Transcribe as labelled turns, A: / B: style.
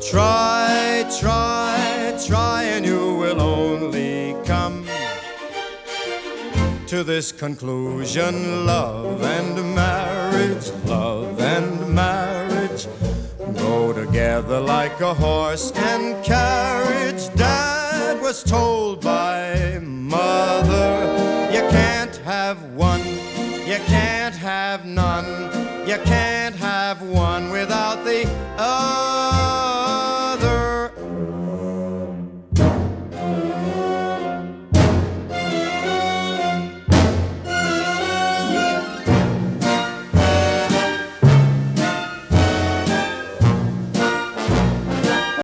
A: Try, try, try, and you will only come to this conclusion: love and marriage, love and marriage go together like a horse and carriage. Dad was told by Mother, you can't have one, you can't have none, you can't have one without